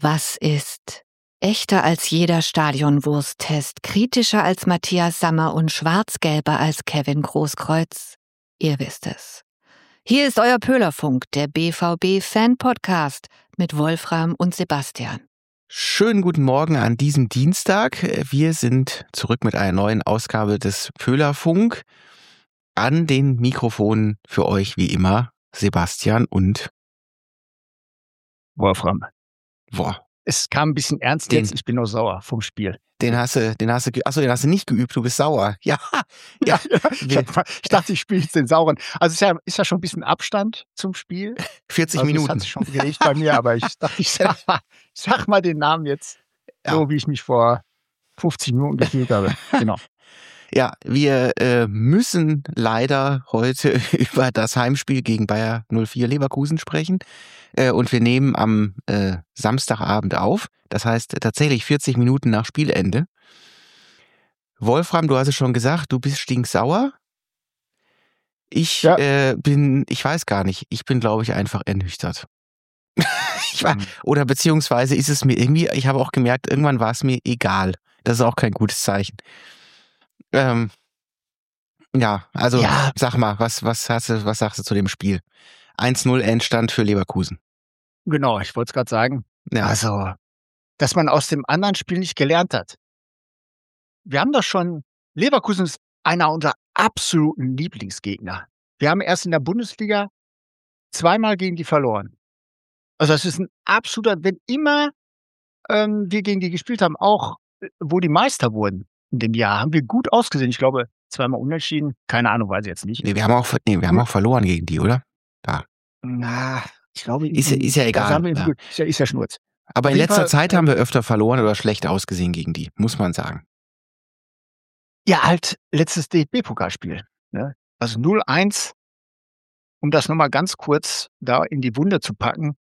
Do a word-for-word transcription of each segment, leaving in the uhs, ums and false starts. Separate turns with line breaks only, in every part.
Was ist echter als jeder Stadionwursttest, kritischer als Matthias Sammer und schwarz-gelber als Kevin Großkreuz? Ihr wisst es. Hier ist euer Pöhlerfunk, der B V B-Fan-Podcast mit Wolfram und Sebastian.
Schönen guten Morgen an diesem Dienstag. Wir sind zurück mit einer neuen Ausgabe des Pöhlerfunk. An den Mikrofonen für euch wie immer Sebastian und
Wolfram.
Boah.
Es kam ein bisschen ernst
Den-
jetzt, ich bin noch sauer vom Spiel.
Den hast du, den hast du, ge- achso, den hast du nicht geübt, du bist sauer. Ja, ja.
ich, hab, ich dachte, ich spiele jetzt den sauren. Also es ist ja, ist ja schon ein bisschen Abstand zum Spiel.
vierzig
Also es
Minuten.
hat sich schon gelegt bei mir, aber ich dachte, ich sag mal, ich sag mal den Namen jetzt,
Ja.
so wie ich mich vor fünfzig Minuten gefühlt habe. Genau.
Ja, wir äh, müssen leider heute über das Heimspiel gegen Bayer null vier Leverkusen sprechen. Äh, und wir nehmen am äh, Samstagabend auf. Das heißt tatsächlich vierzig Minuten nach Spielende. Wolfram, du hast es schon gesagt, du bist stinksauer. Ich
Ja.
äh, bin, ich weiß gar nicht, ich bin, glaube ich, einfach ernüchtert. ich war,
Mhm.
oder beziehungsweise ist es mir irgendwie, ich habe auch gemerkt, irgendwann war es mir egal. Das ist auch kein gutes Zeichen. Ähm, ja, also
Ja.
sag mal, was, was, hast du, was sagst du zu dem Spiel? eins null Endstand für Leverkusen.
Genau, ich wollte es gerade sagen.
Ja.
Also, dass man aus dem anderen Spiel nicht gelernt hat. Wir haben doch schon, Leverkusen ist einer unserer absoluten Lieblingsgegner. Wir haben erst in der Bundesliga zweimal gegen die verloren. Also das ist ein absoluter, wenn immer ähm, wir gegen die gespielt haben, auch äh, wo die Meister wurden in dem Jahr, haben wir gut ausgesehen. Ich glaube, zweimal unentschieden, keine Ahnung, weiß ich jetzt nicht.
Nee, wir haben auch, nee, wir haben auch verloren gegen die, oder?
Na, ich glaube,
Ist ja- ist ja
da
egal,
haben wir-
ja.
gut, Ist ja, ist ja Schnurz.
Aber
Auf
in
jeden
letzter
Fall,
Zeit
äh,
haben wir öfter verloren oder schlecht ausgesehen gegen die, muss man sagen.
Ja, halt letztes D F B-Pokalspiel. Ne? Also null eins, um das nochmal ganz kurz da in die Wunde zu packen.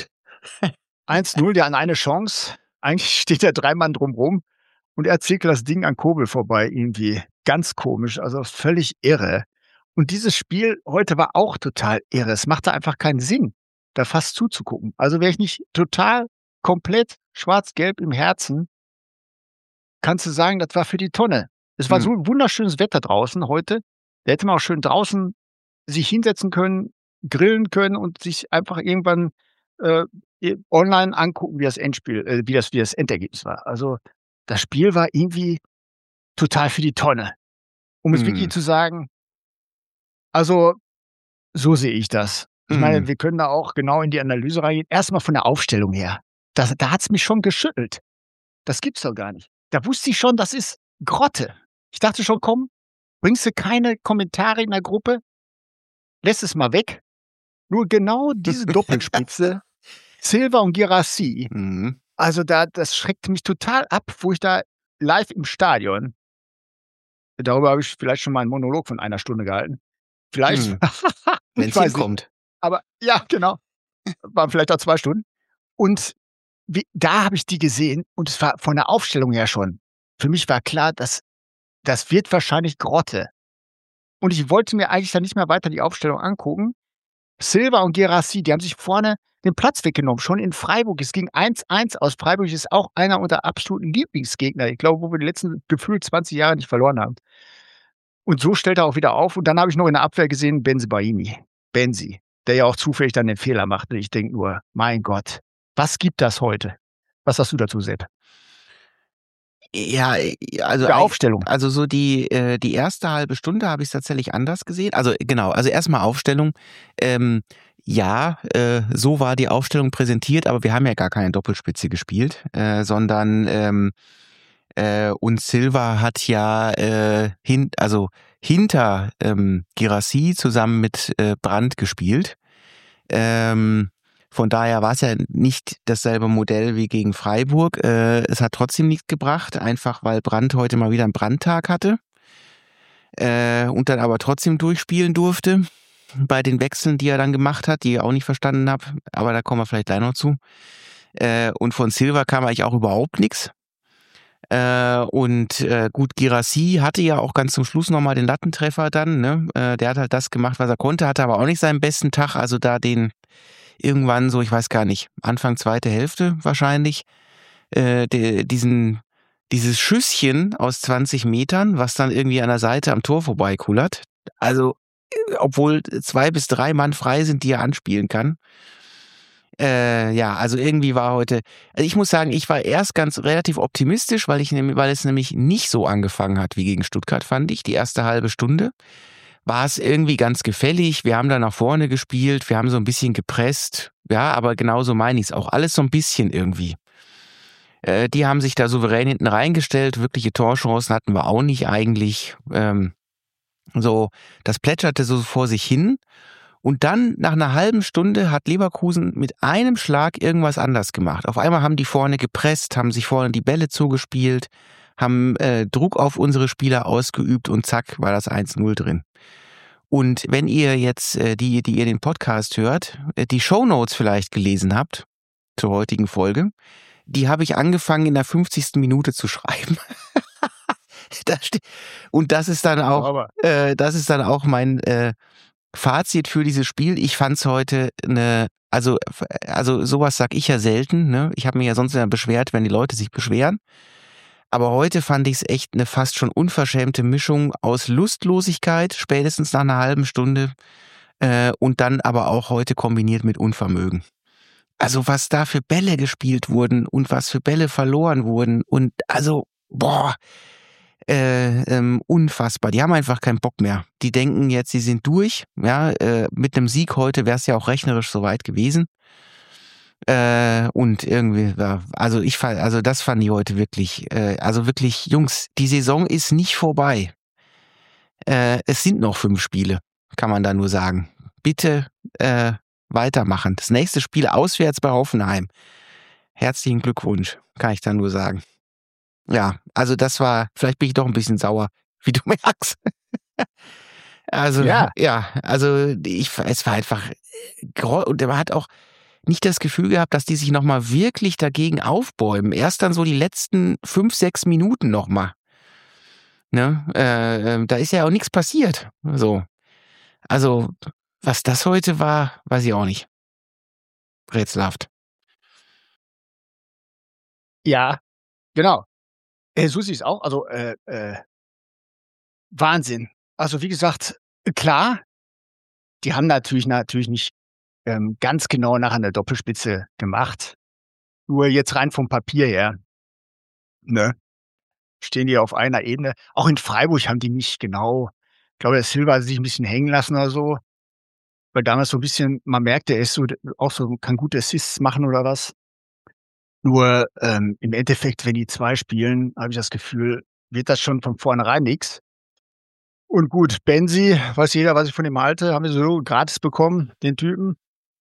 eins null, der an eine Chance. Eigentlich steht der drei Mann drumrum und er zirkelt das Ding an Kobel vorbei irgendwie. Ganz komisch, also völlig irre. Und dieses Spiel heute war auch total irre. Es machte einfach keinen Sinn, da fast zuzugucken. Also wäre ich nicht total komplett schwarz-gelb im Herzen, kannst du sagen, das war für die Tonne. Es war
Hm.
so ein wunderschönes Wetter draußen heute. Da hätte man auch schön draußen sich hinsetzen können, grillen können und sich einfach irgendwann äh, online angucken, wie das Endspiel, äh, wie das, wie das Endergebnis war. Also das Spiel war irgendwie total für die Tonne. Um es
Hm.
wirklich zu sagen, also so sehe ich das. Ich
Hm.
meine, wir können da auch genau in die Analyse reingehen. Erstmal von der Aufstellung her. Das, da hat's mich schon geschüttelt. Das gibt's doch gar nicht. Da wusste ich schon, das ist Grotte. Ich dachte schon, komm, bringst du keine Kommentare in der Gruppe? Lässt es mal weg. Nur genau diese Doppelspitze, Silva und Guirassy,
Mhm.
also da, das schreckt mich total ab, wo ich da live im Stadion, darüber habe ich vielleicht schon mal einen Monolog von einer Stunde gehalten. Vielleicht,
Hm.
ich
Wenn's
weiß nicht.
hinkommt.
Aber ja, genau. Waren vielleicht auch zwei Stunden. Und wie, da habe ich die gesehen und es war von der Aufstellung her schon. Für mich war klar, dass das wird wahrscheinlich Grotte. Und ich wollte mir eigentlich dann nicht mehr weiter die Aufstellung angucken. Silva und Guirassy, die haben sich vorne den Platz weggenommen, schon in Freiburg. Es ging eins eins aus. Freiburg ist auch einer unserer absoluten Lieblingsgegner. Ich glaube, wo wir die letzten gefühlt zwanzig Jahre nicht verloren haben. Und so stellt er auch wieder auf. Und dann habe ich noch in der Abwehr gesehen, Bensebaini. Benzi, der ja auch zufällig dann den Fehler machte. Ich denke nur, mein Gott, was gibt das heute? Was sagst du dazu, Sepp?
Ja, also,
Der Aufstellung.
also so die, äh, die erste halbe Stunde habe ich es tatsächlich anders gesehen. Also genau, also erstmal Aufstellung. Ähm, ja, äh, so war die Aufstellung präsentiert, aber wir haben ja gar keine Doppelspitze gespielt, äh, sondern ähm, äh, und Silva hat ja äh, hin, also hinter ähm, Guirassy zusammen mit äh, Brandt gespielt. Ähm, Von daher war es ja nicht dasselbe Modell wie gegen Freiburg. Äh, es hat trotzdem nichts gebracht, einfach weil Brandt heute mal wieder einen Brandtag hatte äh, und dann aber trotzdem durchspielen durfte bei den Wechseln, die er dann gemacht hat, die ich auch nicht verstanden habe, aber da kommen wir vielleicht gleich noch zu. Äh, und von Silva kam eigentlich auch überhaupt nichts. Äh, und äh, gut, Guirassy hatte ja auch ganz zum Schluss nochmal den Lattentreffer dann. Ne? Äh, der hat halt das gemacht, was er konnte, hatte aber auch nicht seinen besten Tag. Also da den irgendwann so, ich weiß gar nicht, Anfang zweite Hälfte wahrscheinlich, äh, de, diesen, dieses Schüsschen aus zwanzig Metern, was dann irgendwie an der Seite am Tor vorbeikullert. Also, äh, obwohl zwei bis drei Mann frei sind, die er anspielen kann. Äh, ja, also irgendwie war heute, also ich muss sagen, ich war erst ganz relativ optimistisch, weil ich weil es nämlich nicht so angefangen hat wie gegen Stuttgart, fand ich. Die erste halbe Stunde war es irgendwie ganz gefällig. Wir haben da nach vorne gespielt, wir haben so ein bisschen gepresst. Ja, aber genauso meine ich es auch. Alles so ein bisschen irgendwie. Äh, die haben sich da souverän hinten reingestellt. Wirkliche Torchancen hatten wir auch nicht eigentlich. Ähm, so, das plätscherte so vor sich hin. Und dann, nach einer halben Stunde, hat Leverkusen mit einem Schlag irgendwas anders gemacht. Auf einmal haben die vorne gepresst, haben sich vorne die Bälle zugespielt, haben äh, Druck auf unsere Spieler ausgeübt und zack, war das eins null drin. Und wenn ihr jetzt, äh, die, die ihr den Podcast hört, äh, die Shownotes vielleicht gelesen habt zur heutigen Folge, die habe ich angefangen in der fünfzigsten Minute zu schreiben. da steht, und das ist dann auch, äh, das ist dann auch mein äh, Fazit für dieses Spiel. Ich fand's heute eine, also, also sowas sag ich ja selten, ne? Ich habe mich ja sonst immer beschwert, wenn die Leute sich beschweren. Aber heute fand ich es echt eine fast schon unverschämte Mischung aus Lustlosigkeit, spätestens nach einer halben Stunde, äh, und dann aber auch heute kombiniert mit Unvermögen. Also was da für Bälle gespielt wurden und was für Bälle verloren wurden und also, boah, Äh, ähm, unfassbar. Die haben einfach keinen Bock mehr. Die denken jetzt, sie sind durch. Ja, äh, mit einem Sieg heute wäre es ja auch rechnerisch soweit gewesen. Äh, und irgendwie, ja, also ich fand, also das fand ich heute wirklich, äh, also wirklich, Jungs, die Saison ist nicht vorbei. Äh, es sind noch fünf Spiele, kann man da nur sagen. Bitte äh, weitermachen. Das nächste Spiel auswärts bei Hoffenheim. Herzlichen Glückwunsch, kann ich da nur sagen. Ja, also das war, vielleicht bin ich doch ein bisschen sauer, wie du merkst. Also, ja, ja also ich, es war einfach, und man hat auch nicht das Gefühl gehabt, dass die sich nochmal wirklich dagegen aufbäumen. Erst dann so die letzten fünf, sechs Minuten nochmal. Ne? Äh, da ist ja auch nichts passiert. So. Also, was das heute war, weiß ich auch nicht. Rätselhaft.
Ja, genau. Äh, so sehe ich es auch. Also, äh, äh, Wahnsinn. Also, wie gesagt, klar, die haben natürlich natürlich nicht ähm, ganz genau nach einer Doppelspitze gemacht. Nur jetzt rein vom Papier her, ne, stehen die auf einer Ebene. Auch in Freiburg haben die nicht genau, ich glaube, der Silva hat sich ein bisschen hängen lassen oder so, weil damals so ein bisschen, man merkte, er ist so auch so, kann gute Assists machen oder was. Nur, ähm, im Endeffekt, wenn die zwei spielen, habe ich das Gefühl, wird das schon von vornherein nix. Und gut, Benzi, weiß jeder, was ich von ihm halte, haben wir so gratis bekommen, den Typen.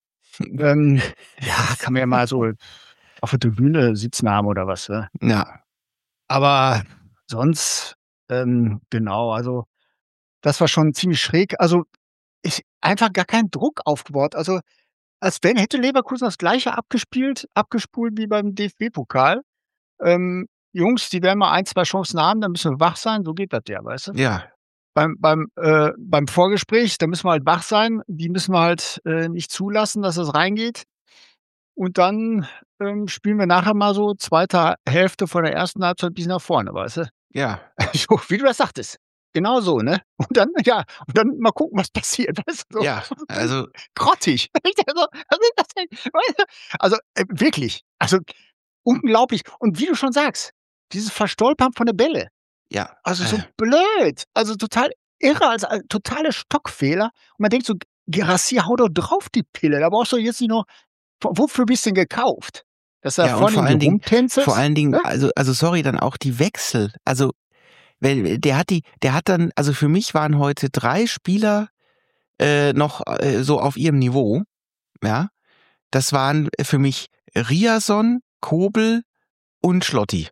Ähm, ja, kann man ja mal so auf der Tribüne sitzen haben oder was, ne?
Ja.
Aber sonst, ähm, genau, also das war schon ziemlich schräg. Also, ich einfach gar keinen Druck aufgebaut. Also, als wenn hätte Leverkusen das Gleiche abgespielt abgespult wie beim D F B-Pokal. Ähm, Jungs, die werden mal ein, zwei Chancen haben, dann müssen wir wach sein, so geht das ja, weißt du?
Ja.
Beim beim, äh, beim Vorgespräch, da müssen wir halt wach sein. Die müssen wir halt, äh, nicht zulassen, dass das reingeht. Und dann, ähm, spielen wir nachher mal so zweite Hälfte von der ersten Halbzeit bis nach vorne, weißt du?
Ja.
So, wie du das sagtest. Genau so, ne? Und dann ja, und dann mal gucken, was passiert, weißt du? So
Ja, also
grottig. Ich denke so, was ist das denn? Weißt du? Also, äh, wirklich, also unglaublich. Und wie du schon sagst, dieses Verstolpern von der Bälle.
ja.
Also, so
Äh,
blöd, also total irre, also, äh, totale Stockfehler. Und man denkt so: „Girassi, hau doch drauf die Pille. Da brauchst du jetzt nicht noch w wofür bist du denn gekauft? Dass du da
ja, und
vorne
vor
irgendwie
allen Dingen, vor
rumtänzelst?“
allen Dingen,
Ne?
also, also sorry, dann auch die Wechsel. Also, weil der hat die, der hat dann, also für mich waren heute drei Spieler äh, noch äh, so auf ihrem Niveau. Ja, das waren für mich Riasson, Kobel und Schlotti.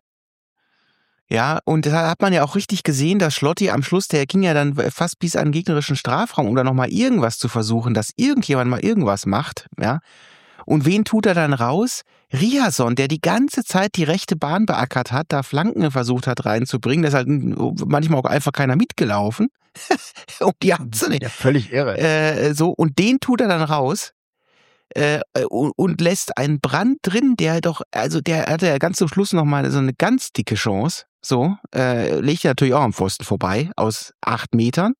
Ja, und da hat man ja auch richtig gesehen, dass Schlotti am Schluss, der ging ja dann fast bis an den gegnerischen Strafraum, um da nochmal irgendwas zu versuchen, dass irgendjemand mal irgendwas macht, ja. Und wen tut er dann raus? Riasson, der die ganze Zeit die rechte Bahn beackert hat, da Flanken versucht hat reinzubringen, da ist halt manchmal auch einfach keiner mitgelaufen, um die abzunehmen.
Ja, völlig irre.
Äh, so, und den tut er dann raus. äh, und, und lässt einen Brand drin, der doch, also der hatte ja ganz zum Schluss nochmal so eine ganz dicke Chance. So, äh, legt ja natürlich auch am Pfosten vorbei aus acht Metern.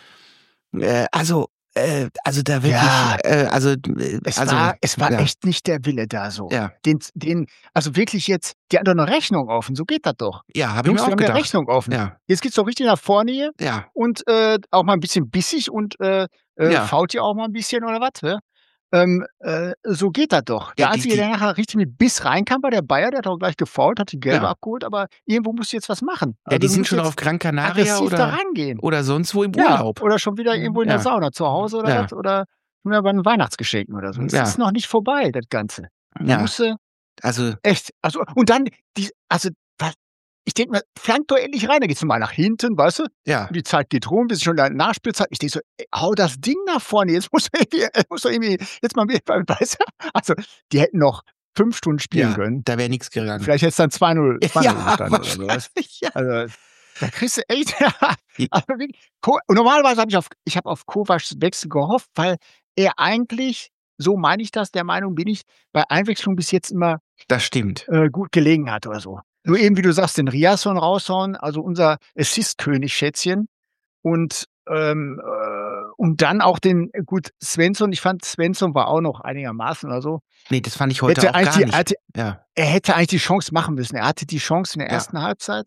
Äh, also, äh, also da wirklich,
Ja,
äh, also, äh,
es
also,
war, es war
ja,
echt nicht der Wille da so.
ja,
Den, den, also wirklich jetzt, die haben doch eine Rechnung offen, so geht das doch.
ja, habe ich mir
Jungs, wir
auch
haben eine
gedacht.
Rechnung offen.
Ja,
Jetzt geht's doch richtig nach vorne hier
ja,
und äh, auch mal ein bisschen bissig und äh, äh,
ja.
fault ihr auch mal ein bisschen oder was? Ne? Ähm, äh, so geht das doch.
Ja,
Der
die,
Einzige, der
die,
nachher richtig mit Biss reinkam, war der Bayer, der hat auch gleich gefoult, hat die Gelbe
ja.
abgeholt, aber irgendwo musst du jetzt was machen.
Ja, die
Also du
sind
musst
schon
jetzt
auf Gran Canaria
aggressiv da
oder,
rangehen.
oder sonst wo im
Ja,
Urlaub.
oder schon wieder irgendwo in der
Ja,
Sauna zu Hause oder
ja,
was oder schon wieder bei den Weihnachtsgeschenken oder so. Es ist
ja,
noch nicht vorbei, das Ganze. Du
ja.
musst äh,
Also,
echt, also und dann die, also was, ich denke mal, flank doch endlich rein, dann geht's noch mal nach hinten, weißt du?
ja,
Und die Zeit geht rum, wir sind schon in der Nachspielzeit. Ich denke so: „Ey, hau das Ding nach vorne, jetzt muss irgendwie muss doch irgendwie jetzt mal wieder weißt du?“ Also, die hätten noch fünf Stunden spielen
ja,
können.
da wäre nichts gegangen.
Vielleicht hätt's dann zwei null zwei null
Ja,
gestanden oder so was.
wahrscheinlich, ja.
Also, da kriegst du echt
Die-
also wirklich Ko und normalerweise habe ich auf ich habe auf Kovacs Wechsel gehofft, weil er eigentlich, so meine ich das, der Meinung bin ich, bei Einwechslung bis jetzt immer
Das stimmt.
äh, gut gelegen hat oder so. Nur eben, wie du sagst, den Riasson raushauen, also unser Assist-König Schätzchen und, ähm, äh, und dann auch den äh, gut, Svensson, ich fand, Svensson war auch noch einigermaßen oder so.
Nee, das fand ich heute
Hätte
auch
eigentlich
gar
die
nicht.
hatte
Ja,
er hätte eigentlich die Chance machen müssen. Er hatte die Chance in der
ja,
ersten Halbzeit.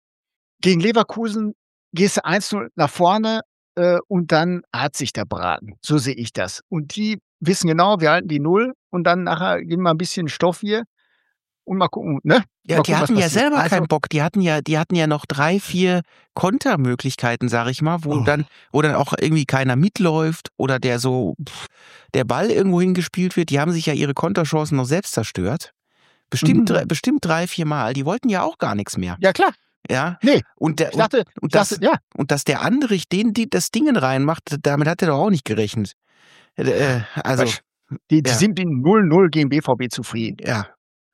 Gegen Leverkusen gehst du eins null nach vorne, äh, und dann hat sich der Braten. So sehe ich das. Und die wissen genau, wir halten die Null und dann nachher geben wir ein bisschen Stoff hier und mal gucken, ne?
ja,
Mal
die
gucken, was
hatten ja
passiert.
selber
Also,
keinen Bock. Die hatten ja, die hatten ja noch drei, vier Kontermöglichkeiten, sag ich mal, wo
oh,
dann, wo dann auch irgendwie keiner mitläuft oder der so, pff, der Ball irgendwo hingespielt wird. Die haben sich ja ihre Konterchancen noch selbst zerstört. Bestimmt, drei-
mhm.
bestimmt drei, vier Mal. Die wollten ja auch gar nichts mehr.
Ja klar.
Ja.
Ne,
Und der,
ich dachte ich
und
dachte
das,
ja.
und dass der Andrich den, die, das Dingen reinmacht, damit hat er doch auch nicht gerechnet. Äh, also,
Quatsch. Die die
ja,
sind in null null gegen B V B zufrieden,
ja,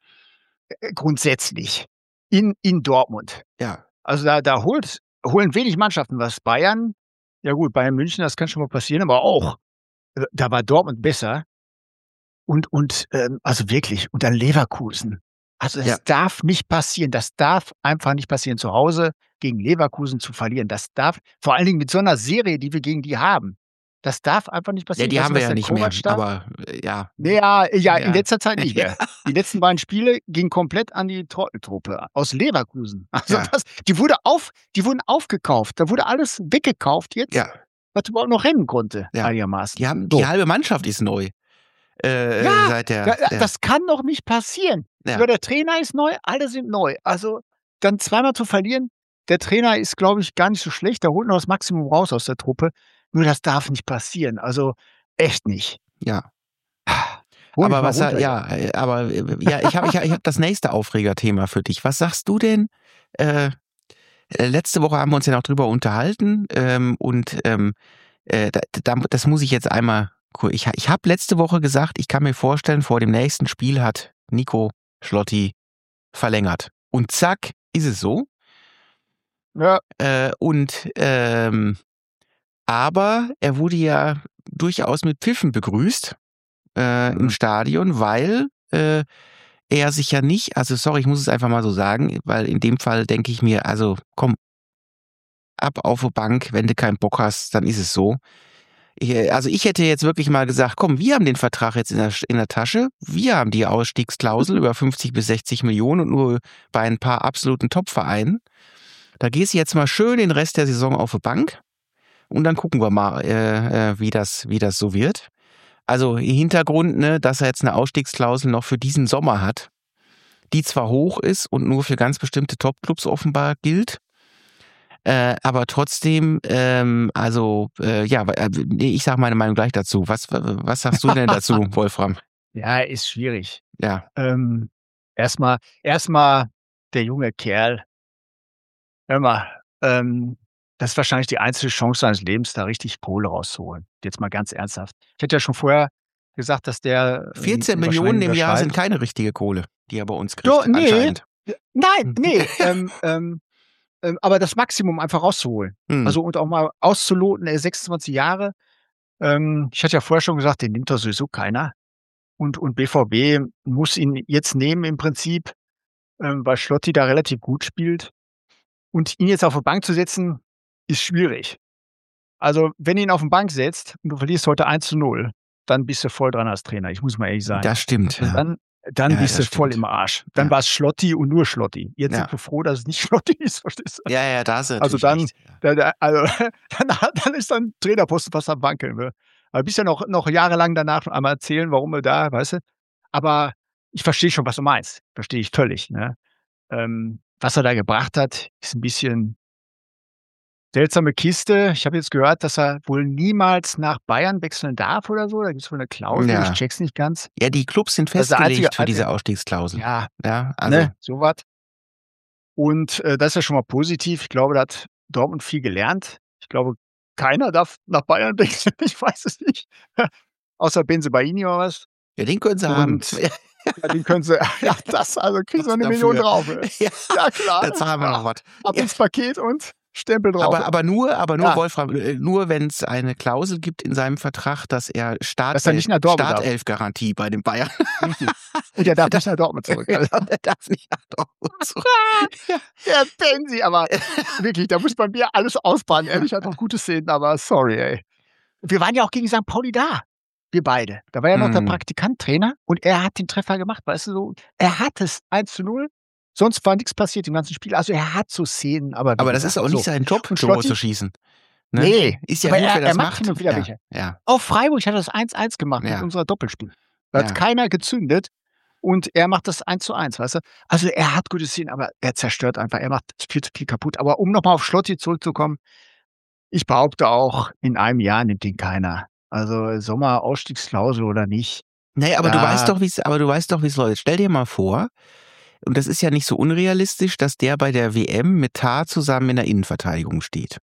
äh, grundsätzlich in in Dortmund.
ja.
Also, da da holt holen wenig Mannschaften was. Bayern, ja gut, Bayern München, das kann schon mal passieren, aber auch, äh, da war Dortmund besser und und, ähm, also wirklich und dann Leverkusen. Also,
Ja.
das darf nicht passieren. Das darf einfach nicht passieren, zu Hause gegen Leverkusen zu verlieren. Das darf vor allen Dingen mit so 'ner Serie, die wir gegen die haben. Das darf einfach nicht
Ja,
passieren.
die
Ich weiß
haben
nicht,
wir
was
ja
der
nicht mehr,
Kovac da
aber äh, ja,
Ne, ja, ja, in
ja.
letzter Zeit nicht
Ja.
mehr. Die letzten beiden Spiele gingen komplett an die Trotteltruppe aus Leverkusen. Also,
Ja.
das die wurde auf die wurden aufgekauft. Da wurde alles weggekauft jetzt,
Ja,
was überhaupt noch rennen konnte
ja.
einigermaßen.
Die haben,
So.
die halbe Mannschaft ist neu. Äh,
Ja,
seit der,
da
der
das kann doch nicht passieren.
ja.
Sogar der Trainer ist neu, alle sind neu. Also, dann zweimal zu verlieren, der Trainer ist, glaube ich, gar nicht so schlecht. Der holt noch das Maximum raus aus der Truppe. Nur das darf nicht passieren. Also, echt nicht.
Ja.
Hol mich
Aber
mal
was, sa-
runter,
ja, äh, aber äh, ja, ich habe ich, hab- ich hab das nächste Aufregerthema für dich. Was sagst du denn? Äh, äh, letzte Woche haben wir uns ja noch drüber unterhalten ähm, und ähm, äh, da, da, das muss ich jetzt einmal. cool, Ich, ich habe letzte Woche gesagt, ich kann mir vorstellen, vor dem nächsten Spiel hat Nico Schlotti verlängert. Und zack, ist es so.
Ja.
Äh, und ähm, aber er wurde ja durchaus mit Pfiffen begrüßt äh, im
Mhm.
Stadion, weil äh, er sich ja nicht, also sorry, ich muss es einfach mal so sagen, weil in dem Fall denke ich mir, also komm, ab auf die Bank, wenn du keinen Bock hast, dann ist es so. Ich, also ich hätte jetzt wirklich mal gesagt, komm, wir haben den Vertrag jetzt in der, in der Tasche, wir haben die Ausstiegsklausel über fünfzig bis sechzig Millionen und nur bei ein paar absoluten Top-Vereinen. Da gehst du jetzt mal schön den Rest der Saison auf die Bank und dann gucken wir mal, äh, äh, wie das, wie das so wird. Also Hintergrund, ne, dass er jetzt eine Ausstiegsklausel noch für diesen Sommer hat, die zwar hoch ist und nur für ganz bestimmte Topclubs offenbar gilt, äh, aber trotzdem, ähm, also äh, ja, äh, ich sage meine Meinung gleich dazu. Was, was sagst du denn dazu, Wolfram?
Ja, ist schwierig.
Ja,
Ähm, erst mal erst mal der junge Kerl, hör mal, ähm, das ist wahrscheinlich die einzige Chance seines Lebens, da richtig Kohle rauszuholen. Jetzt mal ganz ernsthaft. Ich hätte ja schon vorher gesagt, dass der, ähm,
vierzehn
wahrscheinlich
Millionen im Jahr sind
unterschreibt.
keine richtige Kohle, die er bei uns kriegt,
Do ne,
anscheinend.
nein, ne, ähm, ähm, ähm, aber das Maximum einfach rauszuholen.
Hm.
Also, und auch mal auszuloten, er ist sechsundzwanzig Jahre. Ähm, ich hatte ja vorher schon gesagt, den nimmt doch sowieso keiner. Und, und B V B muss ihn jetzt nehmen im Prinzip, ähm, weil Schlotti da relativ gut spielt. Und ihn jetzt auf die Bank zu setzen, ist schwierig. Also, wenn du ihn auf die Bank setzt und du verlierst heute eins zu null, dann bist du voll dran als Trainer. Ich muss mal ehrlich sein.
Das stimmt.
Also
Ja.
dann dann
Ja,
bist du
das
voll
stimmt.
im Arsch. Dann
Ja.
war es Schlotti und nur Schlotti. Jetzt
Ja.
sind wir froh, dass es nicht Schlotti ist, verstehst du?
Ja, ja, da hast du
Also
natürlich
dann,
recht.
da, da, also, dann, dann ist dann Trainerposten fast am Wankeln. Ne? Aber bist ja noch, noch jahrelang danach noch einmal erzählen, warum wir da, weißt du? Aber ich verstehe schon, was du meinst. Verstehe ich völlig. Ne? Ähm, was er da gebracht hat, ist ein bisschen seltsame Kiste. Ich habe jetzt gehört, dass er wohl niemals nach Bayern wechseln darf oder so. Da gibt es wohl eine Klausel.
Ja.
Ich check's nicht ganz.
Ja, die Clubs sind
Das ist der
festgelegt
einzige-
für diese
einzige-
Ausstiegsklausel.
Ja,
Ja, also
ne, sowas. Und äh, das ist ja schon mal positiv. Ich glaube, da hat Dortmund viel gelernt. Ich glaube, keiner darf nach Bayern wechseln. Ich weiß es nicht. Außer Benzebaini oder was.
ja, den können sie haben.
Und ja, den können sie, ja, das, also kriegen sie eine
Dafür.
Million drauf. ey.
Ja,
Ja, klar.
da zahlen wir noch was.
Ab
Ja.
ins Paket und Stempel drauf.
Aber, aber nur, aber nur
Ja.
Wolfram, äh, nur wenn es eine Klausel gibt in seinem Vertrag, dass er Startelf,
Dass er nicht nach Dortmund darf.
Startelf-Garantie bei den Bayern.
Richtig. Und er darf nicht nach Dortmund zurück.
Ja,
Also,
der darf nicht nach Dortmund zurück. Ja.
der Benzi, aber wirklich, da muss bei mir alles ausbaden. Ehrlich, hat auch gute Szenen, aber sorry, ey. Wir waren ja auch gegen Sankt Pauli da. Wir beide. Da war ja noch der
Mm.
Praktikant-Trainer und er hat den Treffer gemacht, weißt du so. Er hat es eins zu null. Sonst war nichts passiert im ganzen Spiel. Also er hat so Szenen, aber. wie
Aber das
gesagt,
ist auch nicht
so.
sein Job,
Und
Tore
Schlotti?
zu schießen. Ne?
Nee,
Ist ja
aber
gut,
er-
wer
er
das
macht
macht.
hin und wieder
ja.
welche.
Ja.
Auf Freiburg hat er das eins eins gemacht
Ja.
mit unserer Doppelspiel. Da
Ja.
hat keiner gezündet und er macht das eins zu eins, weißt du? Also er hat gute Szenen, aber er zerstört einfach. Er macht viel zu viel kaputt. Aber um nochmal auf Schlotti zurückzukommen, ich behaupte auch, in einem Jahr nimmt ihn keiner. Also Sommer-Ausstiegsklausel oder nicht.
Naja, aber du
Ja.
weißt doch, wie es, aber du weißt doch, wie es läuft. Stell dir mal vor, und das ist ja nicht so unrealistisch, dass der bei der W M mit Tah zusammen in der Innenverteidigung steht.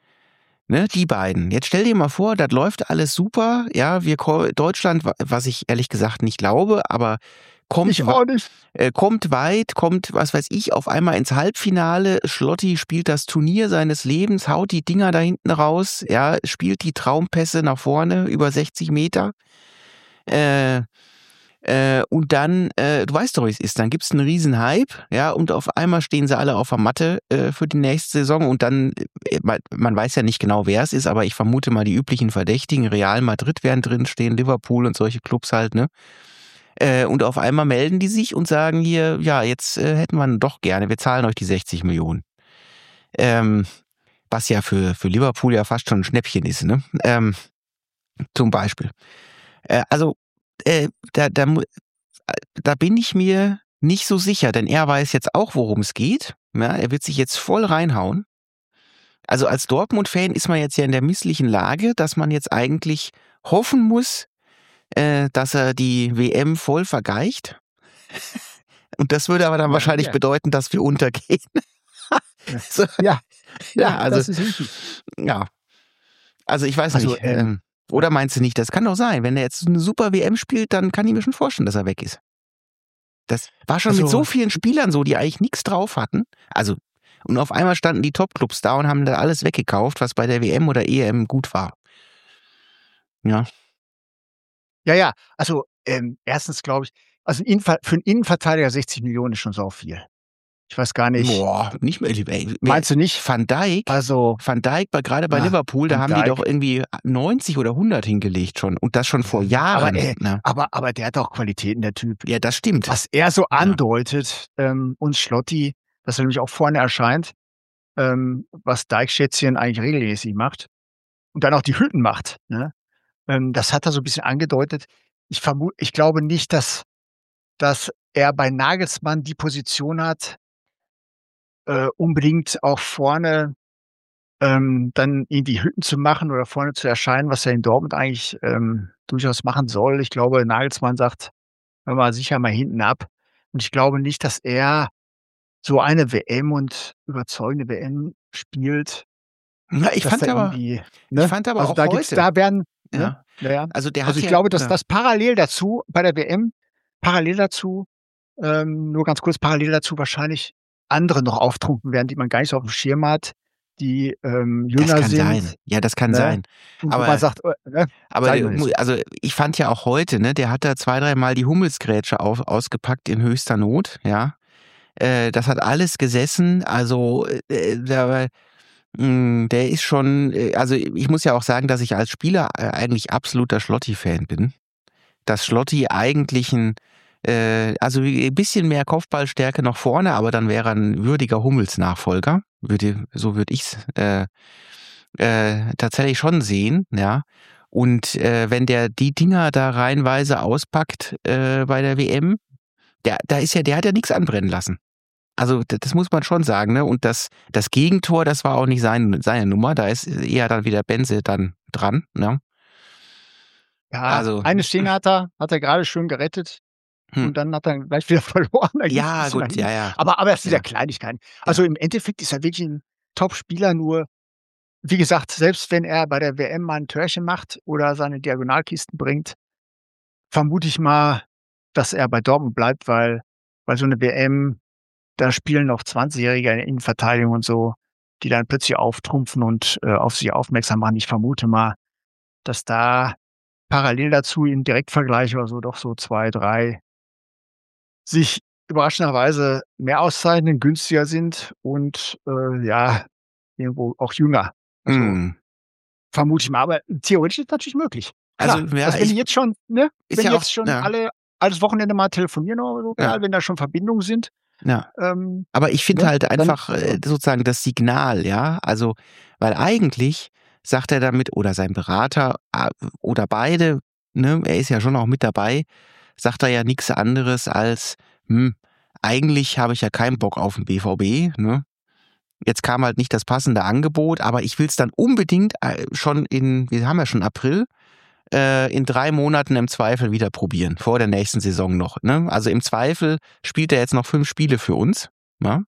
Ne, die beiden. Jetzt stell dir mal vor, das läuft alles super. Ja, wir ko- Deutschland, wa- was ich ehrlich gesagt nicht glaube, aber kommt,
Ich
wa-
auch nicht.
äh, kommt weit, kommt, was weiß ich, auf einmal ins Halbfinale. Schlotti spielt das Turnier seines Lebens, haut die Dinger da hinten raus, ja, spielt die Traumpässe nach vorne über sechzig Meter. Äh, äh, und dann, äh, du weißt doch, wie es ist, dann gibt's einen riesen Hype, ja, und auf einmal stehen sie alle auf der Matte äh, für die nächste Saison und dann, äh, man, man weiß ja nicht genau, wer es ist, aber ich vermute mal, die üblichen Verdächtigen, Real Madrid werden drin stehen, Liverpool und solche Clubs halt, ne? Äh, und auf einmal melden die sich und sagen hier, ja, jetzt äh, hätten wir ihn doch gerne, wir zahlen euch die sechzig Millionen. Ähm, was ja für, für Liverpool ja fast schon ein Schnäppchen ist, ne? Ähm, zum Beispiel. Äh, also, äh, da, da, mu- äh, da bin ich mir nicht so sicher, denn er weiß jetzt auch, worum es geht. Ja, er wird sich jetzt voll reinhauen. Also als Dortmund-Fan ist man jetzt ja in der misslichen Lage, dass man jetzt eigentlich hoffen muss, äh, dass er die W M voll vergeicht. Und das würde aber dann
Ja,
wahrscheinlich
ja.
bedeuten, dass wir untergehen. so,
Ja,
ja, also,
das ist richtig.
ja. Also ich weiß
Also,
nicht.
ähm,
Ähm, oder meinst du nicht? Das kann doch sein. Wenn er jetzt eine super W M spielt, dann kann ich mir schon vorstellen, dass er weg ist. Das war schon mit
Also-
so vielen Spielern so, die eigentlich nichts drauf hatten. Also, und auf einmal standen die Top-Clubs da und haben da alles weggekauft, was bei der W M oder E M gut war. Ja.
Ja, ja. Also, ähm, erstens glaube ich, also ein Innenver- für einen Innenverteidiger sechzig Millionen ist schon sau viel. Ich weiß gar nicht.
Boah, nicht mehr. Ey,
Meinst du nicht?
Van Dijk,
Also,
Van Dijk war gerade bei
Ah,
Liverpool, da
Van
haben die
Dijk.
doch irgendwie neunzig oder hundert hingelegt schon. Und das schon vor Jahren.
aber, äh,
ne?
aber, aber der hat auch Qualitäten, der Typ.
Ja, das stimmt.
Was er so andeutet, ähm, uns Schlotti, dass er nämlich auch vorne erscheint, ähm, was Dijk-Schätzchen eigentlich regelmäßig macht und dann auch die Hütten macht. Ne? Ähm, das hat er so ein bisschen angedeutet. Ich vermute, ich glaube nicht, dass, dass er bei Nagelsmann die Position hat, äh, unbedingt auch vorne ähm, dann in die Hütten zu machen oder vorne zu erscheinen, was er in Dortmund eigentlich ähm, durchaus machen soll. Ich glaube, Nagelsmann sagt, hör mal sicher mal hinten ab. Und ich glaube nicht, dass er so eine W M und überzeugende W M spielt.
Ja, ich
dass
fand
da
aber,
irgendwie, ne?
ich fand aber
also
auch
da gibt's,
heute.
da werden,
ja.
ne? Ja, ja.
Also der hat
Also ich
ja,
glaube, dass
ja.
das parallel dazu bei der W M, parallel dazu, ähm, nur ganz kurz parallel dazu wahrscheinlich andere noch auftrunken werden, die man gar nicht so auf dem Schirm hat, die ähm,
Das
jünger
kann
sind.
sein. Ja, das kann
ne?
sein.
Und wo
Aber,
man sagt, äh, ne?
aber
Zeigen wir
mu-
jetzt.
also ich fand ja auch heute, ne, der hat da zwei, dreimal die Hummelsgrätsche auf, ausgepackt in höchster Not, ja. Äh, das hat alles gesessen. Also äh, da, mh, der ist schon, äh, also ich muss ja auch sagen, dass ich als Spieler äh, eigentlich absoluter Schlotti-Fan bin. Dass Schlotti eigentlich ein, äh, also ein bisschen mehr Kopfballstärke noch vorne, aber dann wäre er ein würdiger Hummels-Nachfolger. Würde, so würde ich es äh, äh, tatsächlich schon sehen, ja. Und äh, wenn der die Dinger da reihenweise auspackt äh, bei der W M, der, da ist ja, der hat ja nichts anbrennen lassen. Also d- das muss man schon sagen, ne? Und das, das Gegentor, das war auch nicht sein, seine Nummer, da ist eher dann wieder Benze dann dran, ne?
Ja,
Also,
eine Szene hat er, hat er gerade schön gerettet
hm.
und dann hat er gleich wieder verloren. Da ging's ein
Ja,
bisschen
gut,
dahin.
ja, ja.
Aber, aber es sind ja
Ja.
Kleinigkeiten. Also im Endeffekt ist er wirklich ein Top-Spieler, nur wie gesagt, selbst wenn er bei der W M mal ein Törchen macht oder seine Diagonalkisten bringt, vermute ich mal, dass er bei Dortmund bleibt, weil weil so eine W M, da spielen noch zwanzigjährige in der Innenverteidigung und so, die dann plötzlich auftrumpfen und äh, auf sich aufmerksam machen. Ich vermute mal, dass da parallel dazu im Direktvergleich oder so doch so zwei, drei sich überraschenderweise mehr auszeichnen, günstiger sind und äh, ja, irgendwo auch jünger. Also
Hm.
vermute ich mal, aber theoretisch ist natürlich möglich.
Also,
Klar.
ja,
Also wenn
ich,
die jetzt schon, ne,
ist
wenn die
ja auch,
jetzt schon
ja,
alle alles Wochenende mal telefonieren oder so,
ja,
real, wenn da schon Verbindungen sind,
ja.
ähm,
Aber ich finde
ne,
halt
dann
einfach äh, sozusagen das Signal, ja, also, weil eigentlich sagt er damit, oder sein Berater ah, oder beide, ne, er ist ja schon auch mit dabei, sagt er ja nichts anderes als, hm, eigentlich habe ich ja keinen Bock auf den B V B, ne? Jetzt kam halt nicht das passende Angebot, aber ich will es dann unbedingt äh, schon in, wir haben ja schon April, äh, in drei Monaten im Zweifel wieder probieren, vor der nächsten Saison noch. Ne? Also im Zweifel spielt er jetzt noch fünf Spiele für uns. Ja?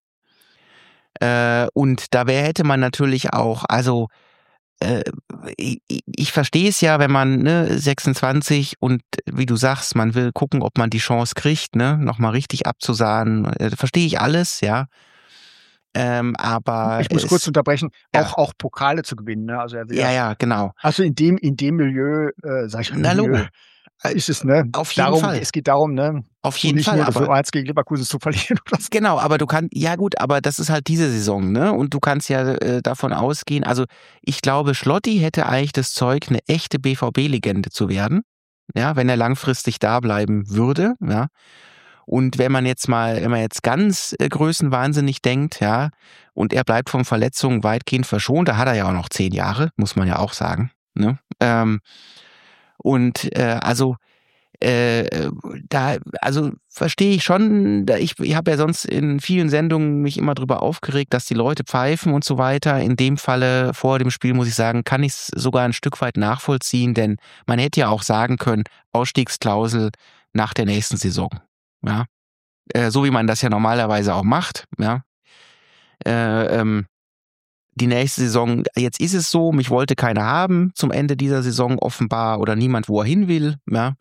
Äh, und da wär, hätte man natürlich auch, also äh, ich, ich verstehe es ja, wenn man ne, sechsundzwanzig und wie du sagst, man will gucken, ob man die Chance kriegt, ne, nochmal richtig abzusahnen. Äh, verstehe ich alles, ja. Ähm, aber
ich muss kurz
es,
unterbrechen,
ja,
auch auch Pokale zu gewinnen, ne? Also er will
ja,
ja
ja, genau.
also in dem in dem Milieu, äh, sage ich mal
Na
Milieu,
Logo. Äh,
ist es, ne?
Auf jeden
Darum
Fall.
es geht darum, ne?
Auf
Und
jeden
nicht
Fall,
nur so
aber
eins gegen Leverkusen zu verlieren oder so.
genau, aber du kannst, ja gut, aber das ist halt diese Saison, ne? Und du kannst ja äh, davon ausgehen, also ich glaube, Schlotti hätte eigentlich das Zeug, eine echte B V B-Legende zu werden, ja, wenn er langfristig da bleiben würde, ja. Und wenn man jetzt mal, wenn man jetzt ganz äh, größenwahnsinnig denkt, ja, und er bleibt von Verletzungen weitgehend verschont, da hat er ja auch noch zehn Jahre, muss man ja auch sagen, ne? Ähm, und äh, also äh, da, also verstehe ich schon, da ich, ich habe ja sonst in vielen Sendungen mich immer drüber aufgeregt, dass die Leute pfeifen und so weiter. In dem Falle vor dem Spiel muss ich sagen, kann ich es sogar ein Stück weit nachvollziehen, denn man hätte ja auch sagen können, Ausstiegsklausel nach der nächsten Saison. Ja, äh, so wie man das ja normalerweise auch macht. Ja, äh, ähm, die nächste Saison, jetzt ist es so, mich wollte keiner haben zum Ende dieser Saison offenbar oder niemand, wo er hin will. Ja.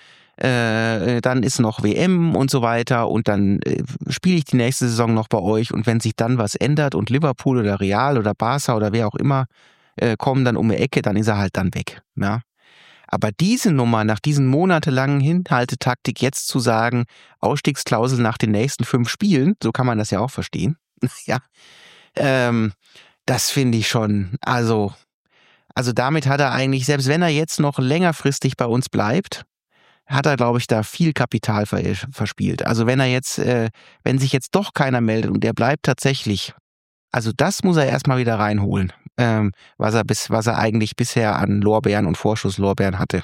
Äh, dann ist noch W M und so weiter und dann äh, spiele ich die nächste Saison noch bei euch und wenn sich dann was ändert und Liverpool oder Real oder Barca oder wer auch immer äh, kommen dann um die Ecke, dann ist er halt dann weg. Ja. Aber diese Nummer nach diesen monatelangen Hinhaltetaktik jetzt zu sagen, Ausstiegsklausel nach den nächsten fünf Spielen, so kann man das ja auch verstehen. Ja, ähm, das finde ich schon, also, also damit hat er eigentlich, selbst wenn er jetzt noch längerfristig bei uns bleibt, hat er, glaube ich, da viel Kapital verspielt. Also wenn er jetzt, äh, wenn sich jetzt doch keiner meldet und der bleibt tatsächlich, also das muss er erstmal wieder reinholen, ähm, was er bis, was er eigentlich bisher an Lorbeeren und Vorschusslorbeeren hatte.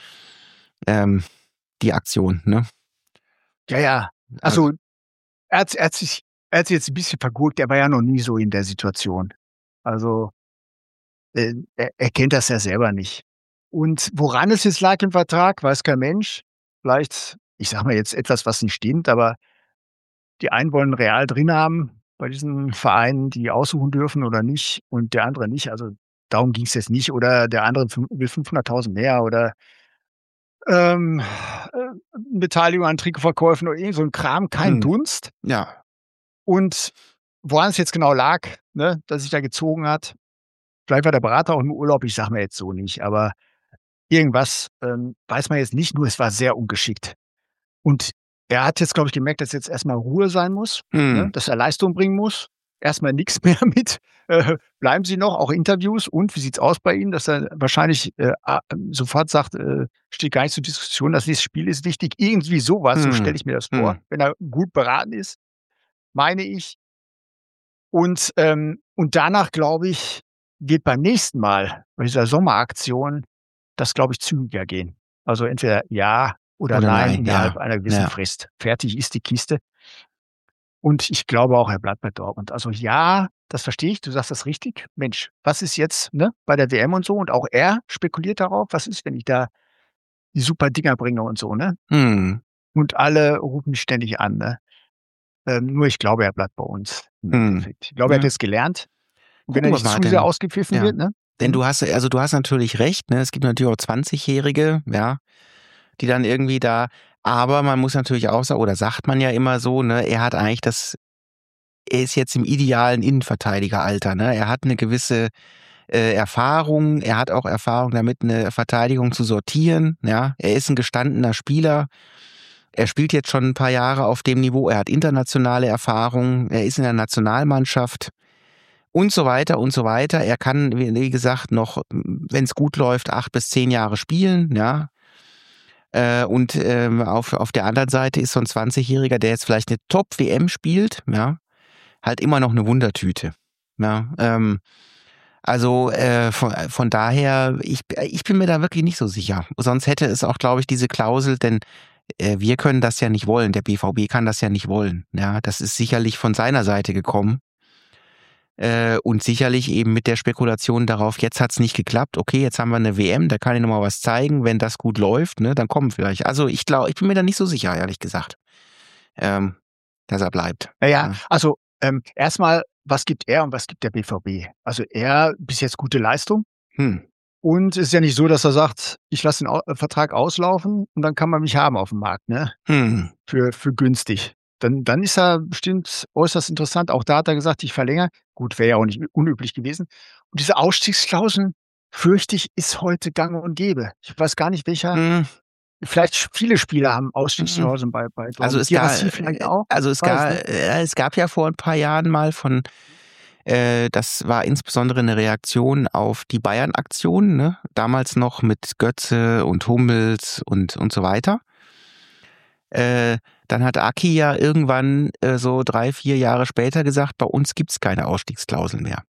Ähm, die Aktion, ne?
Ja, ja. Also er hat, er hat sich, er hat sich jetzt ein bisschen vergurkt, er war ja noch nie so in der Situation. Also äh, er, er kennt das ja selber nicht. Und woran es jetzt lag im Vertrag, weiß kein Mensch. Vielleicht, ich sage mal jetzt etwas, was nicht stimmt, aber die einen wollen Real drin haben bei diesen Vereinen, die aussuchen dürfen oder nicht, und der andere nicht. Also darum ging es jetzt nicht. Oder der andere fün- will fünfhunderttausend mehr oder ähm, äh, Beteiligung an Trikotverkäufen oder irgend so ein Kram, kein
Hm,
Dunst.
ja.
Und woran es jetzt genau lag, ne, dass sich da gezogen hat. Vielleicht war der Berater auch im Urlaub, ich sage mir jetzt so nicht, aber irgendwas, ähm, weiß man jetzt nicht, nur es war sehr ungeschickt. Und er hat jetzt, glaube ich, gemerkt, dass jetzt erst mal Ruhe sein muss, ne,
Mhm.
dass er Leistung bringen muss. Erst mal nix mehr mit, äh, bleiben Sie noch, auch Interviews und wie sieht's aus bei Ihnen? Dass er wahrscheinlich, äh, a sofort sagt, äh, steht gar nicht zur Diskussion, das nächste Spiel ist wichtig. Irgendwie so was, so stelle
Mhm.
ich mir das vor,
Mhm.
wenn er gut beraten ist, meine ich. Und, ähm und danach, glaube ich, wird beim nächsten Mal, bei dieser Sommeraktion, das, glaube ich, zügiger gehen. Also entweder ja oder
Oder
nein
nein,
innerhalb
ja.
einer gewissen
Ja.
Frist. Fertig ist die Kiste. Und ich glaube auch, er bleibt bei Dortmund. Also ja, das verstehe ich, du sagst das richtig. Mensch, was ist jetzt, ne, bei der W M und so und auch er spekuliert darauf: „Was ist, wenn ich da die super Dinger bringe“ und so, ne?
Mhm.
Und alle rufen mich ständig an, ne? Ähm, nur ich glaube, er bleibt bei uns im
Mhm.
Endeffekt. Ich glaube, er hat
Ja.
jetzt gelernt. Und wenn er
Gucken wir
nicht
mal,
zu sehr
denn
ausgepfiffen
ja.
wird, ne?
Denn
Mhm.
du hast also, du hast natürlich recht, ne? Es gibt natürlich auch Zwanzigjährige, ja, die dann irgendwie da aber man muss natürlich auch sagen oder sagt man ja immer so, ne, er hat eigentlich das er ist jetzt im idealen Innenverteidigeralter, ne? Er hat 'ne gewisse, äh, Erfahrung. Er hat auch Erfahrung damit, 'ne Verteidigung zu sortieren, ja? Er ist 'n gestandener Spieler. Er spielt jetzt schon 'n paar Jahre auf dem Niveau. Er hat internationale Erfahrung. Er ist in der Nationalmannschaft und so weiter und so weiter. Er kann, wie wie gesagt, noch, wenn's gut läuft, acht bis zehn Jahre spielen, ja? Äh, und, ähm, auf auf der anderen Seite ist so 'n Zwanzigjähriger, der jetzt vielleicht 'ne Top-W M spielt, ja, halt immer noch 'ne Wundertüte, ja? Ähm, also, äh, von von daher, ich ich bin mir da wirklich nicht so sicher. Sonst hätte es auch, glaube ich, diese Klausel denn, äh, wir können das ja nicht wollen. Der B V B kann das ja nicht wollen, ja? Das ist sicherlich von seiner Seite gekommen. Äh, und sicherlich eben mit der Spekulation darauf, jetzt hat's nicht geklappt. Okay, jetzt haben wir 'ne W M, da kann ich noch mal was zeigen. Wenn das gut läuft, ne, dann kommen vielleicht also, ich glau ich bin mir da nicht so sicher, ehrlich gesagt, ähm, dass er bleibt,
Na ja,
ja.
also, ähm, erst mal, was gibt er und was gibt der B V B? Also, er bis jetzt gute Leistung.
Hm.
Und ist ja nicht so, dass er sagt: „Ich lasse den Au Vertrag auslaufen und dann kann man mich haben aufm Markt“, ne?
Mhm.
Für für günstig. Dann dann ist er bestimmt äußerst interessant. Auch da hat er gesagt: „Ich verlängere.“ Gut, wäre ja auch nicht ü unüblich gewesen. Und diese Ausstiegsklauseln, fürchte ich, ist heute gang und gäbe. Ich weiß gar nicht, welcher
Hm.
vielleicht sch viele Spieler haben
Hm.
Ausstiegsklauseln bei bei
Also,
Dortmund.
es ga
Guirassy vielleicht
äh,
auch?
also, es
Weiß,
ga
ne?
äh, es gab ja vor 'n paar Jahren mal von äh, das war insbesondere 'ne Reaktion auf die Bayern-Aktion, ne? Damals noch mit Götze und Hummels und und so weiter. Äh, dann hat Aki ja irgendwann, äh, so drei, vier Jahre später gesagt: „Bei uns gibt's keine Ausstiegsklauseln mehr.“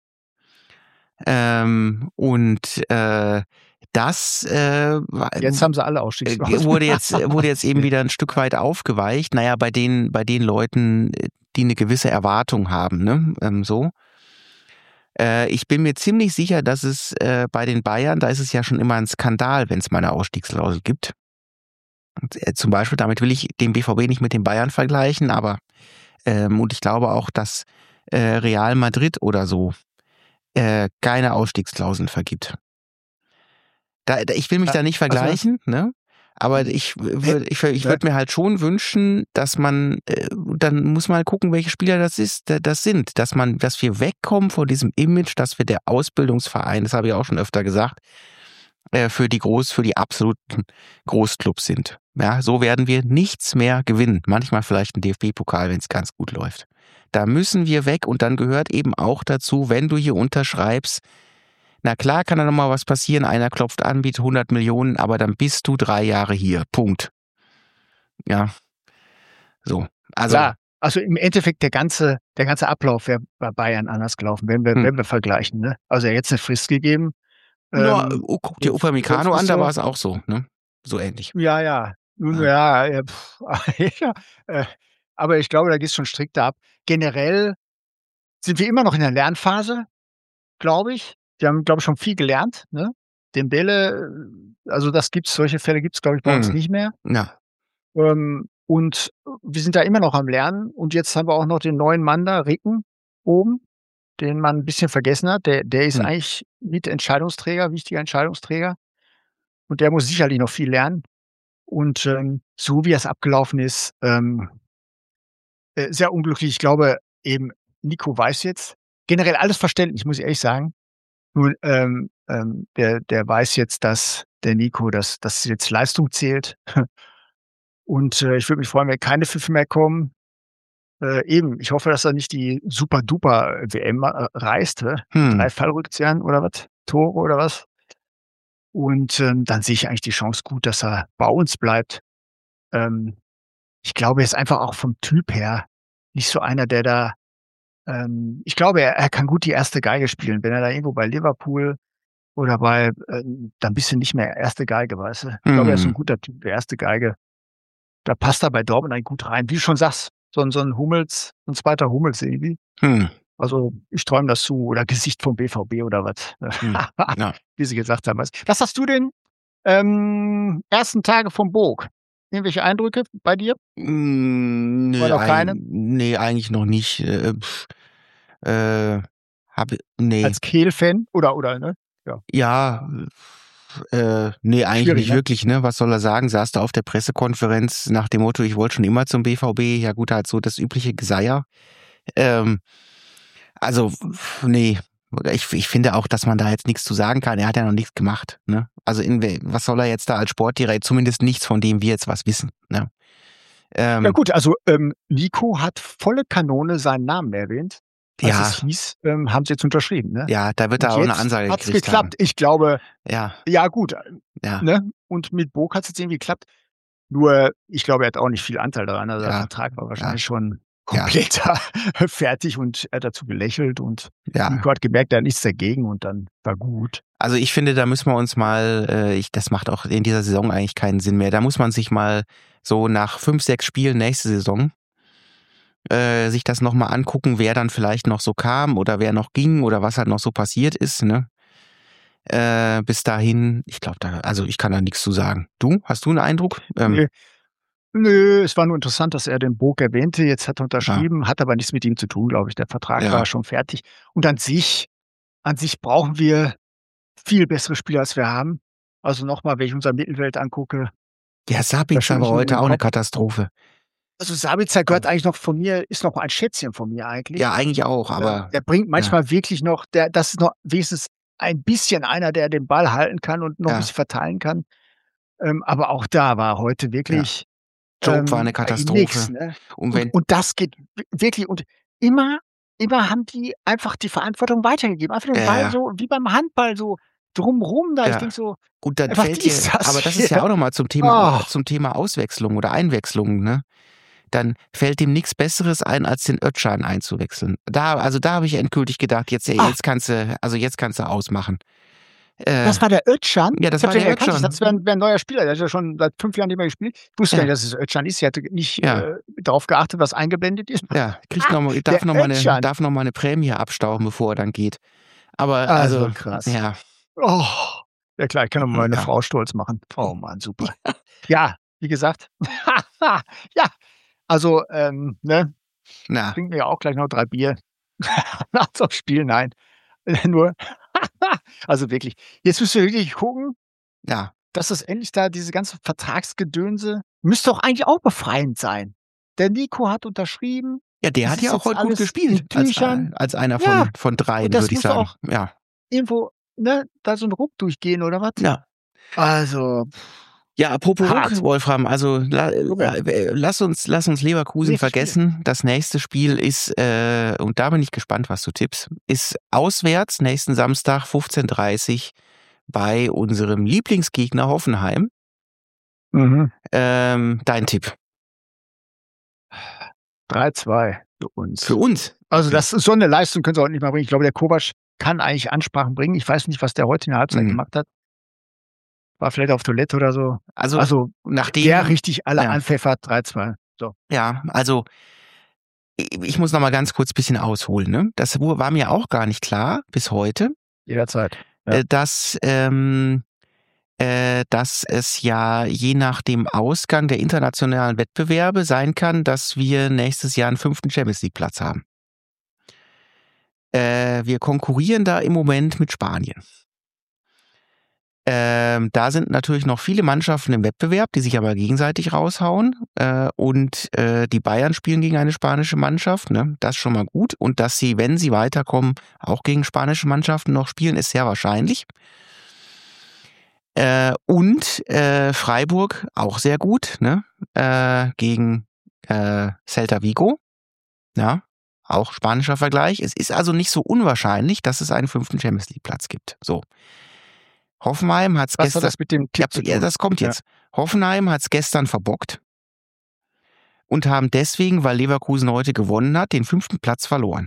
Ähm, und, äh, das, äh, wa
Jetzt
w
haben sie alle
äh, g
Ausstiegsklauseln.
wurde jetzt wurde jetzt eben wieder 'n Stück weit aufgeweicht. Na ja, bei den bei den Leuten, äh, die 'ne gewisse Erwartung haben, ne, ähm, so. Äh, ich bin mir ziemlich sicher, dass es, äh, bei den Bayern da ist es ja schon immer 'n Skandal, wenn's mal 'ne Ausstiegsklausel gibt. Und, äh, zum Beispiel, damit will ich den B V B nicht mit den Bayern vergleichen, aber ähm, und ich glaube auch, dass, äh, Real Madrid oder so, äh, keine Ausstiegsklauseln vergibt. Da da ich will mich
Ja,
da nicht
also
vergleichen, ne? Aber
Mhm.
ich w
Ne,
würde ich wür ich
ne?
würde mir halt schon wünschen, dass man äh, dann muss man halt gucken, welche Spieler das ist d das sind, dass man dass wir wegkommen von diesem Image, dass wir der Ausbildungsverein, das habe ich auch schon öfter gesagt, äh, für die Groß für die absoluten Großclubs sind. Ja, so werden wir nichts mehr gewinnen. Manchmal vielleicht 'n DFB-Pokal, wenn's ganz gut läuft. Da müssen wir weg und dann gehört eben auch dazu, wenn du hier unterschreibst na klar kann da noch mal was passieren, einer klopft an, bietet hundert Millionen, aber dann bist du drei Jahre hier, Punkt. Ja. So, also
Klar, also, im Endeffekt der ganze der ganze Ablauf wäre bei Bayern anders gelaufen, wenn wir
Hm.
wenn wir vergleichen, ne? Also, er hat jetzt 'ne Frist gegeben,
Na,
ähm,
oh, guck dir
sonst sonst
Upamecano an,
musst
da
du
war's auch so, ne? So ähnlich.
Ja, ja. Nun
Ja.
ja, äh, ja, äh, aber ich glaube, da geht's schon strikter ab. Generell sind wir immer noch in der Lernphase, glaube ich. Wir haben, glaube ich, schon viel gelernt, ne? Dembele, äh, also, das gibt's solche Fälle gibt's, glaube ich, bei uns
Mhm.
nicht mehr.
Ja.
Ähm, und wir sind da immer noch am Lernen und jetzt haben wir auch noch den neuen Mann da, Ricken, oben, den man 'n bisschen vergessen hat. Der der ist
Hm.
eigentlich Mitentscheidungsträger, wichtiger Entscheidungsträger. Und der muss sicherlich noch viel lernen. Und, ähm, so wie das abgelaufen ist, ähm äh, sehr unglücklich. Ich glaube eben Nico weiß jetzt, generell alles verständlich, muss ich ehrlich sagen. Nun, ähm, ähm, der, der weiß jetzt, dass der Nico, dass, dass jetzt Leistung zählt. Und äh, ich würde mich freuen, wenn keine Pfiffe mehr kommen. Äh, eben, ich hoffe, dass er nicht die super-duper-W M äh, reißt, äh, mit drei
Hm.
Fallrückziehern oder was, Tore oder was. Und ähm, dann sehe ich eigentlich die Chance gut, dass er bei uns bleibt. Ähm, ich glaube, er ist einfach auch vom Typ her nicht so einer, der da ähm, ich glaube, er er kann gut die erste Geige spielen. Wenn er da irgendwo bei Liverpool oder bei ähm, dann bist du nicht mehr erste Geige, weißt du? Ich glaube, er ist so 'n
Hm.
guter Typ, der erste Geige. Da passt er bei Dortmund eigentlich gut rein. Wie du schon sagst, so 'n so 'n Hummels, 'n zweiter Hummels irgendwie.
Hm.
Also, ich träume das zu oder Gesicht vom B V B oder was,
Hm. Ja.
wie sie gesagt haben. Was was hast du denn, ähm, ersten Tage vom Burg? Irgendwelche Eindrücke bei dir?
Hm,
Oder
ne,
noch keine?
eig ne, eigentlich noch nicht. Äh, äh, habe ne.
Als Kehl-Fan oder oder ne? Ja,
Ja, äh, ne, eigentlich
schwierig,
nicht
ne?
wirklich, ne? Was soll er sagen? Saß da auf der Pressekonferenz nach dem Motto: „Ich wollte schon immer zum B V B." Ja gut, halt so das übliche Geseier. Ähm, also, ne. Ich ich finde auch, dass man da jetzt nix zu sagen kann. Er hat ja noch nichts gemacht, ne? Also, in we was soll er jetzt da als Sportdirektor? Zumindest nichts, von dem wir jetzt was wissen, ne?
Ja
Ähm,
gut, also, ähm, Nico hat volle Kanone seinen Namen erwähnt, als es
ja,
hieß, ähm, haben sie jetzt unterschrieben, ne?
ja, da wird
Und
er auch 'ne
jetzt
Ansage
hat's
gekriegt haben.
geklappt. Ich glaube,
Ja,
ja gut,
ja,
ne? Und mit Burg hat's jetzt irgendwie geklappt. Nur, ich glaube, er hat auch nicht viel Anteil daran. Also, der
ja,
Vertrag war
ja,
wahrscheinlich schon
ja,
komplett fertig und er hat dazu gelächelt und
ja.
Nico hat gemerkt, er hat nichts dagegen und dann war gut.
Also, ich finde, da müssen wir uns mal äh, ich das macht auch in dieser Saison eigentlich keinen Sinn mehr. Da muss man sich mal so nach fünf, sechs Spielen nächste Saison, äh, sich das noch mal angucken, wer dann vielleicht noch so kam oder wer noch ging oder was halt noch so passiert ist, ne? Äh, bis dahin, ich glaube da also, ich kann da nix zu sagen. Du? Hast du 'n Eindruck? Ähm,
Ne, nö, es war nur interessant, dass er den Burg erwähnte. Jetzt hat er
ja,
unterschrieben, hat aber nichts mit ihm zu tun, glaube ich. Der Vertrag war
ja.
schon fertig. Und an sich an sich brauchen wir viel bessere Spieler, als wir haben. Also, noch mal, wenn ich unser Mittelfeld angucke,
Ja,
da
Sabitzer
schüttle
war
ich nur mit
heute
dem
auch 'ne
Kopf.
Katastrophe.
Also, Sabitzer
Also,
gehört eigentlich noch von mir ist noch ein Schätzchen von mir
ja,
eigentlich.
eigentlich auch,
Ähm,
aber
der bringt
ja,
manchmal wirklich noch der das ist noch wenigstens ein bisschen einer, der den Ball halten kann und noch 'n
ja,
bisschen verteilen kann. Ähm, aber auch da war heute
ja.
wirklich,
Job war 'ne
ähm, bei ihm nix,
Katastrophe.
ne?
Und
Und
wenn
und das geht w wirklich und immer immer haben die einfach die Verantwortung weitergegeben. Einfach den
ja,
Ball
ja,
so wie beim Handball so drumrum da. Ich
ja.
denke so:
Gut, dann
„Ey, was
fällt dir
ist das
aber das ist
hier?“
ja auch noch mal zum Thema Au
Oh,
zum Thema Auswechslung oder Einwechslung, ne? Dann fällt dem nix Besseres ein, als den Özcan einzuwechseln. Da also, da habe ich endgültig gedacht: „Jetzt
ah,
jetzt kannst du also, jetzt kannst du ausmachen." Äh,
das war der Özcan?
ja, das
Ich habe
war
den nicht
der
erkannt. Ich dachte,
Özcan.
es wäre 'n wäre 'n neuer Spieler. Der hat ja schon seit fünf Jahren nicht mehr gespielt. Ich wusste gar nicht,
Ja,
dass es Özcan ist. Ich hatte nicht,
ja,
äh, darauf geachtet, was eingeblendet ist.
ja. Kriegt
Ah,
noch mal
der
darf noch mal 'ne
Özcan.
darf noch mal 'ne Prämie abstauben, bevor er dann geht. Aber
Also,
also,
krass.
ja,
Oh, ja klar, ich kann doch mal meine
ja.
Frau stolz machen. Oh Mann, super. Ja, wie gesagt, ja, also, ähm, ne,
Na,
trinken wir ja auch gleich noch drei Bier nach so 'nem Spiel. Nein, nur also wirklich. Jetzt müsst ihr wirklich gucken,
ja.
dass das endlich da diese ganze Vertragsgedönse müsste doch eigentlich auch befreiend sein. Der Nico hat unterschrieben.
Ja, der
Es
hat
ist
ja auch
jetzt
heute gut
alles
gespielt
in
als äh,
Tüchern.
als einer
Ja,
von von
und
dreien,
das
würde ich
muss doch
sagen.
auch
Ja,
irgendwo, ne, da so 'n Ruck durchgehen oder was?
ja.
Also,
Ja, apropos Ruck,
hart.
Wolfram, also la
Junge,
äh, lass uns lass uns Leverkusen
nächstes Spiel.
vergessen. Das nächste Spiel ist, äh und da bin ich gespannt, was du tippst, ist auswärts nächsten Samstag fünfzehn Uhr dreißig bei unserem Lieblingsgegner Hoffenheim.
Mhm.
Ähm, dein Tipp
drei zwei für
für
uns.
uns?
Also,
Okay.
das ist so 'ne Leistung können sie heute nicht mehr bringen. Ich glaube, der Kovac kann eigentlich Ansprachen bringen. Ich weiß nicht, was der heute in der Halbzeit
Mhm.
gemacht hat. War vielleicht auf Toilette oder so.
Also,
Also, der
nachdem
richtig alle
ja,
anpfeffert, drei zwei. So.
ja, also i ich muss noch mal ganz kurz bisschen ausholen, ne? Das wu war mir auch gar nicht klar bis heute,
Jederzeit. Ja.
äh, dass, ähm äh, dass es ja je nach dem Ausgang der internationalen Wettbewerbe sein kann, dass wir nächstes Jahr 'n fünften Champions-League-Platz haben. Äh, wir konkurrieren da im Moment mit Spanien. Ähm, da sind natürlich noch viele Mannschaften im Wettbewerb, die sich aber gegenseitig raushauen. Äh, und äh, die Bayern spielen gegen eine spanische Mannschaft. Ne? Das ist schon mal gut. Und dass sie, wenn sie weiterkommen, auch gegen spanische Mannschaften noch spielen, ist sehr wahrscheinlich. Äh, und äh, Freiburg auch sehr gut, ne? Äh, gegen äh, Celta Vigo. Ja, auch spanischer Vergleich. Es ist also nicht so unwahrscheinlich, dass es einen fünften Champions League Platz gibt. So. Hoffenheim hat es
Was
gestern.
hat das mit dem Tipp
ja,
zu
ja,
tun?
das kommt jetzt. Ja. Hoffenheim hat es gestern verbockt und haben deswegen, weil Leverkusen heute gewonnen hat, den fünften Platz verloren.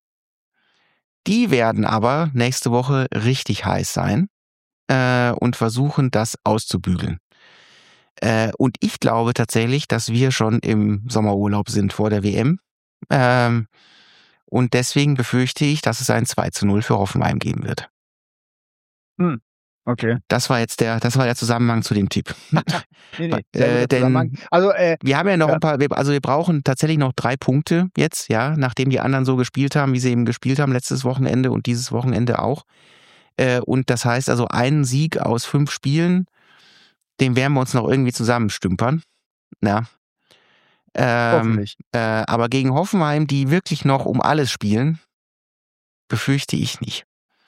Die werden aber nächste Woche richtig heiß sein äh, und versuchen, das auszubügeln. Äh, und ich glaube tatsächlich, dass wir schon im Sommerurlaub sind vor der W M. Ähm, und deswegen befürchte ich, dass es ein zwei zu null für Hoffenheim geben wird.
Hm. Okay.
Das war jetzt der, das war der Zusammenhang zu dem Tipp.
nee, nee,
äh, denn
also, äh,
wir haben ja noch
ja.
ein paar, also wir brauchen tatsächlich noch drei Punkte jetzt, ja, nachdem die anderen so gespielt haben, wie sie eben gespielt haben letztes Wochenende und dieses Wochenende auch. Äh, und das heißt also einen Sieg aus fünf Spielen, den werden wir uns noch irgendwie zusammenstümpern. Ja. Ähm,
Hoffentlich.
Äh, aber gegen Hoffenheim, die wirklich noch um alles spielen, befürchte ich nicht.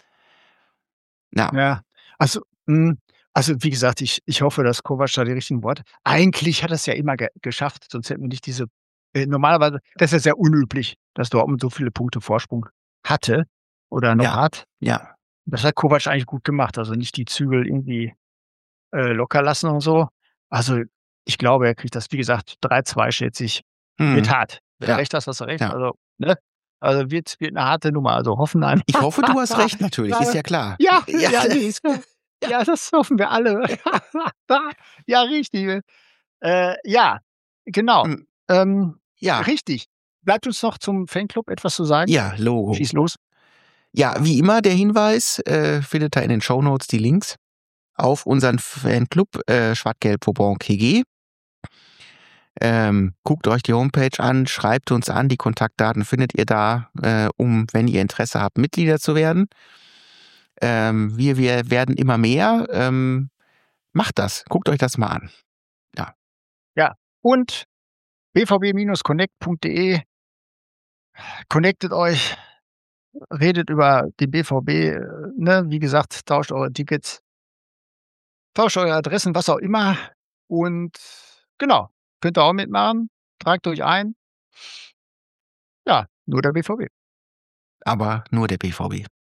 Ja.
Ja, also, mh, also wie gesagt, ich, ich hoffe, dass Kovac da die richtigen Worte. Eigentlich hat er es ja immer ge geschafft, sonst hätten wir nicht diese. Äh, normalerweise, das ist ja sehr unüblich, dass Dortmund so viele Punkte Vorsprung hatte oder noch
Ja.
hat.
Ja.
Das hat Kovac eigentlich gut gemacht. Also nicht die Zügel irgendwie äh, locker lassen und so. Also ich glaube, er kriegt das, wie gesagt, drei zwei schätze ich.
Hm.
Wird hart. Wenn
Ja.
du recht hast, hast du recht.
Ja.
Also, ne? Also wird, wird eine harte Nummer. Also Hoffenheim.
Ich hoffe, du hast recht, natürlich, ist ja klar.
Ja,
Ja.
ja, nee, ist gut. Ja, das hoffen wir alle. Ja, richtig. Äh, ja, genau.
Hm.
Ähm,
Ja.
Richtig. Bleibt uns noch zum Fanclub etwas zu sagen?
Ja, Logo.
Schieß los.
Ja, wie immer der Hinweis, äh, findet ihr in den Shownotes die Links auf unseren Fanclub äh, Schwarz-Gelb-Vauban K G. Ähm, guckt euch die Homepage an, schreibt uns an, die Kontaktdaten findet ihr da, äh, um, wenn ihr Interesse habt, Mitglieder zu werden. Ähm, wir, wir werden immer mehr. Ähm, macht das, guckt euch das mal an. Ja.
Ja, und b v b Bindestrich connect punkt de. Connectet euch, redet über den B V B, äh, ne? Wie gesagt, tauscht eure Tickets, tauscht eure Adressen, was auch immer. Und genau, könnt ihr auch mitmachen. Tragt euch ein. Ja, nur der B V B.
Aber nur der B V B.